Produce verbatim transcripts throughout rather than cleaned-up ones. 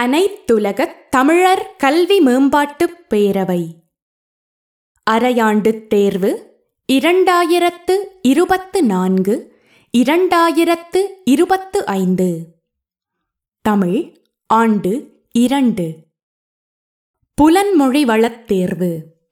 அனைத்துலகத் தமிழர் கல்வி மேம்பாட்டுப் பேரவை அரையாண்டுத் தேர்வு இரண்டாயிரத்து இருபத்து நான்கு இரண்டாயிரத்து இருபத்து ஐந்து. தமிழ் ஆண்டு இரண்டு. புலன்மொழி வளத் தேர்வு.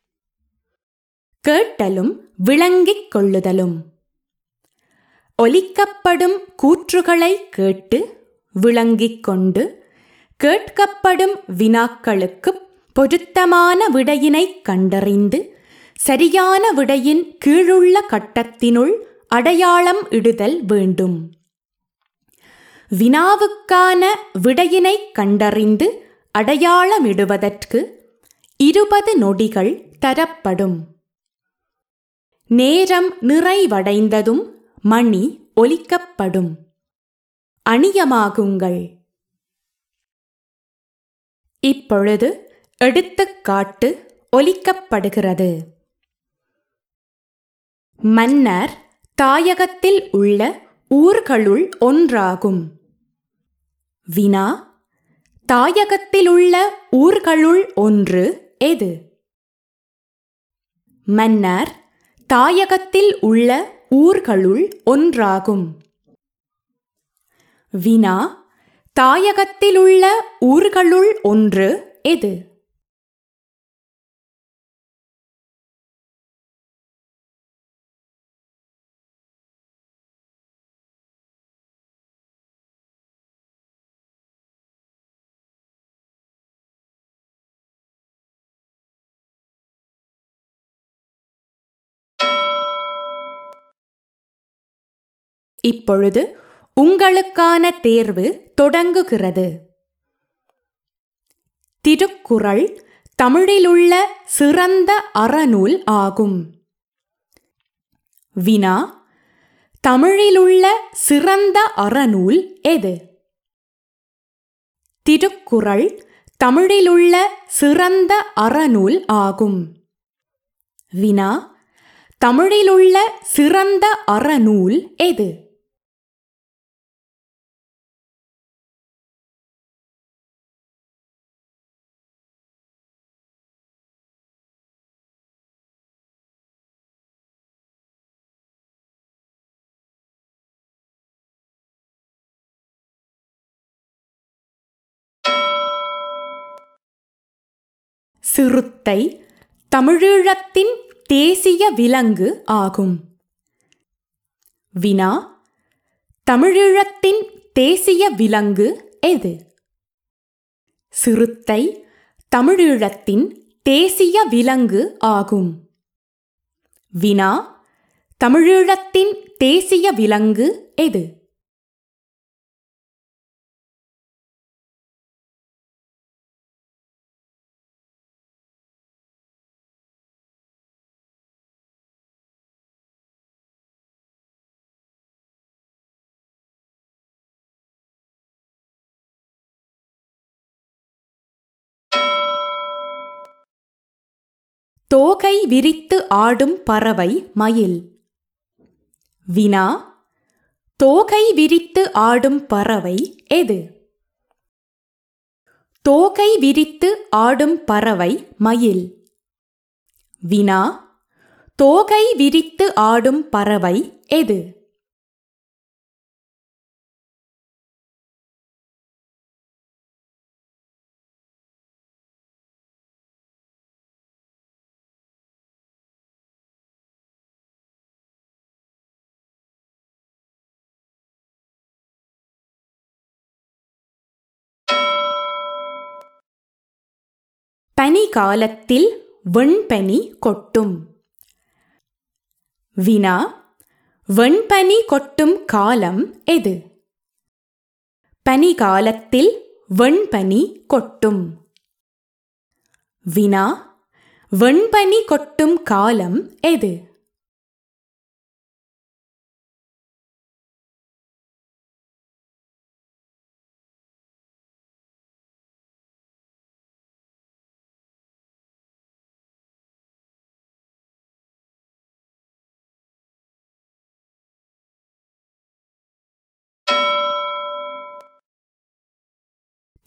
கேட்டலும் விளங்கிக் கொள்ளுதலும். ஒலிக்கப்படும் கூற்றுகளை கேட்டு விளங்கிக் கொண்டு கேட்கப்படும் வினாக்களுக்குப் பொருத்தமான விடையினைக் கண்டறிந்து சரியான விடையின் கீழுள்ள கட்டத்தினுள் அடையாளம் இடுதல் வேண்டும். வினாவுக்கான விடையினைக் கண்டறிந்து அடையாளமிடுவதற்கு இருபது நொடிகள் தரப்படும். நேரம் நிறைவடைந்ததும் மணி ஒலிக்கப்படும். அணியமாகுங்கள். இப்பொழுது எடுத்துக்காட்டு ஒலிக்கப்படுகிறது. மன்னர் தாயகத்தில் உள்ள ஊர்களுள் ஒன்றாகும். வினா: தாயகத்திலுள்ள ஊர்களுள் ஒன்று எது? மன்னர் தாயகத்தில் உள்ள ஊர்களுள் ஒன்றாகும். வினா: தாயகத்திலுள்ள ஊர்களுள் ஒன்று எது? இப்பொழுது உங்களுக்கான தேர்வு தொடங்குகிறது. திருக்குறள் தமிழிலுள்ள சிறந்த அறநூல் ஆகும். வினா: தமிழிலுள்ள சிறந்த அறநூல் எது? திருக்குறள் தமிழிலுள்ள சிறந்த அறநூல் ஆகும். வினா: தமிழிலுள்ள சிறந்த அறநூல் எது? சிறுத்தை தமிழீழத்தின் தேசிய விலங்கு ஆகும். வினா: தமிழீழத்தின் தேசிய விலங்கு எது? சிறுத்தை தமிழீழத்தின் தேசிய விலங்கு ஆகும். வினா: தமிழீழத்தின் தேசிய விலங்கு எது? தோகை விரித்து ஆடும் பறவை மயில். வினா: தோகை விரித்து ஆடும் பறவை எது? தோகை விரித்து ஆடும் பறவை மயில். வினா: தோகை விரித்து ஆடும் பறவை எது? பனிகாலத்தில் வெண்பனி கொட்டும். வினா: வெண்பனி கொட்டும் காலம் எது? பனிகாலத்தில் வெண்பனி கொட்டும். வினா: வெண்பனி கொட்டும் காலம் எது?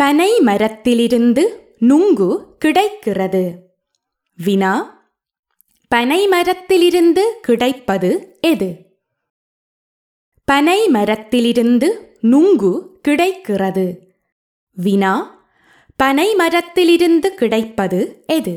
பனை மரத்திலிருந்து நுங்கு கிடைக்கிறது. வினா. பனை மரத்திலிருந்து கிடைப்பது எது? பனை மரத்திலிருந்து நுங்கு கிடைக்கிறது. வினா. பனை மரத்திலிருந்து கிடைப்பது எது?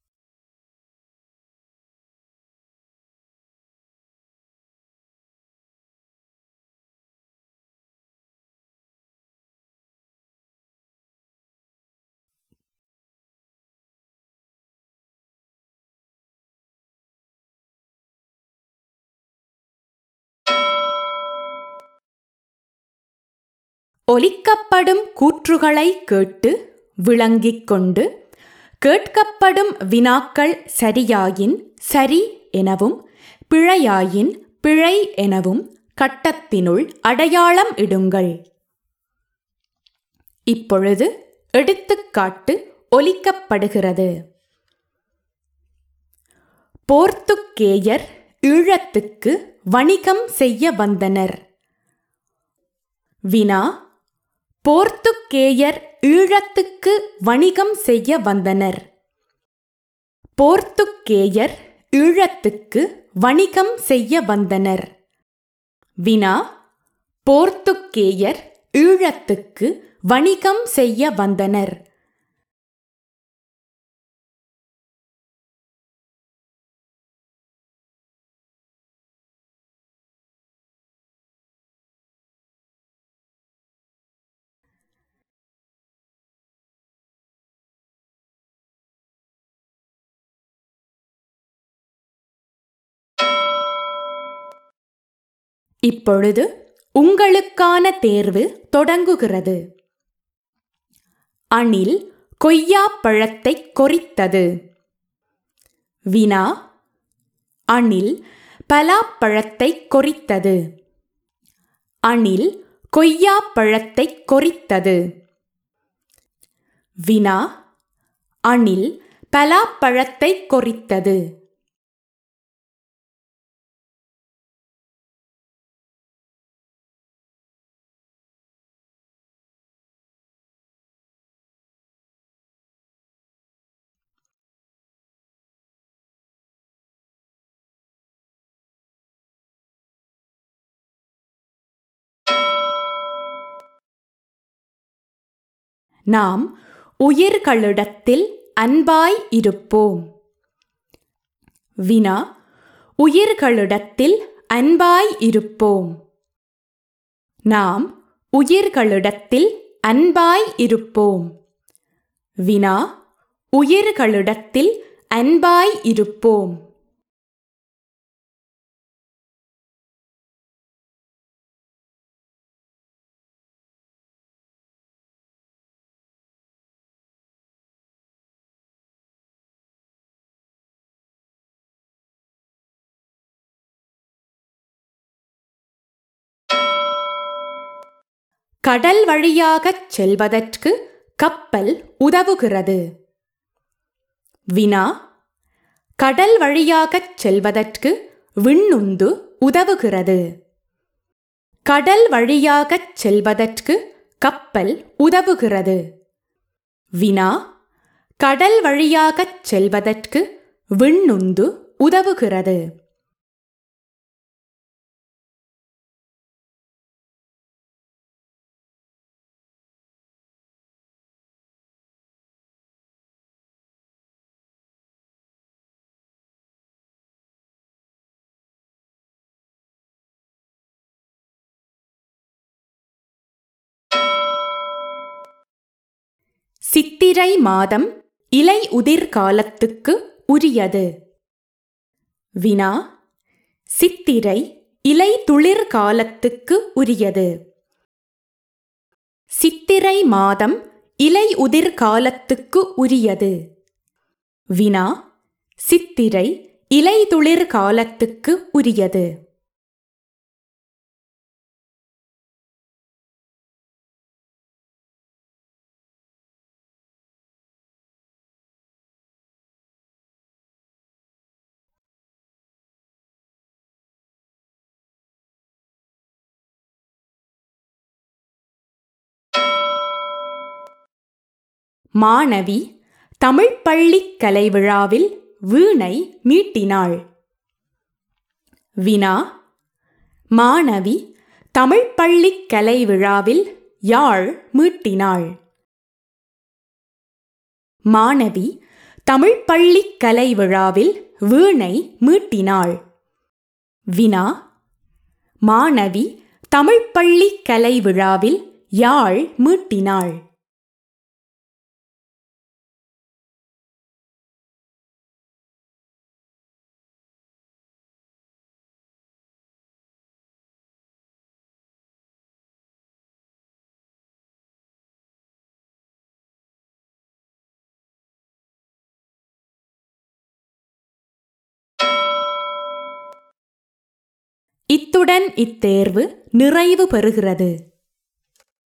ஒலிக்கப்படும் கூற்றுகளை கேட்டு விளங்கிக் கொண்டு கேட்கப்படும் வினாக்கள் சரியாயின் சரி எனவும் பிழையாயின் பிழை எனவும் கட்டத்தினுள் அடையாளம் இடுங்கள். இப்பொழுது எடுத்துக்காட்டு ஒலிக்கப்படுகிறது. போர்த்துக்கேயர் ஈழத்துக்கு வணிகம் செய்ய வந்தனர். வினா. போர்த்துக்கேயர் ஈழத்துக்கு வணிகம் செய்ய வந்தனர். போர்த்துக்கேயர் ஈழத்துக்கு வணிகம் செய்ய வந்தனர். வினா. போர்த்துக்கேயர் ஈழத்துக்கு வணிகம் செய்ய வந்தனர். இப்பொழுது உங்களுக்கான தேர்வு தொடங்குகிறது. அணில் கொய்யாப்பழத்தை கொறித்தது. வினா. அணில் பலாப்பழத்தை கொறித்தது. அணில் கொய்யாப்பழத்தை கொறித்தது. வினா. அணில் பலாப்பழத்தை கொறித்தது. நாம் உயிர்களிடத்தில் அன்பாய் இருப்போம். வினா. உயிர்களிடத்தில் அன்பாய் இருப்போம். நாம் உயிர்களிடத்தில் அன்பாய் இருப்போம். வினா. உயிர்களிடத்தில் அன்பாய் இருப்போம். கடல் வழியாகச் செல்வதற்கு கப்பல் உதவுகிறது. வினா. கடல் வழியாகச் செல்வதற்கு விண்ணுந்து உதவுகிறது. கடல் வழியாகச் செல்வதற்கு கப்பல் உதவுகிறது. வினா. கடல் வழியாகச் செல்வதற்கு விண்ணுந்து உதவுகிறது. சித்திரை மாதம் இலை உதிர் காலத்துக்கு உரியது. வினா. சித்திரை இலை துளிர் காலத்துக்கு உரியது. சித்திரை மாதம் இலை உதிர் காலத்துக்கு உரியது. வினா. சித்திரை இலை துளிர் காலத்துக்கு உரியது. மாணவி தமிழ் பள்ளிக் கலை விழாவில் வீணை மீட்டினாள். வினா. மாணவி தமிழ் பள்ளிக் கலை விழாவில் யாழ் மீட்டினாள். மாணவி தமிழ் பள்ளிக் கலை விழாவில் வீணை மீட்டினாள். வினா. மாணவி தமிழ் பள்ளிக் கலை விழாவில் யாழ் மீட்டினாள். இத்துடன் இத்தேர்வு நிறைவு பெறுகிறது.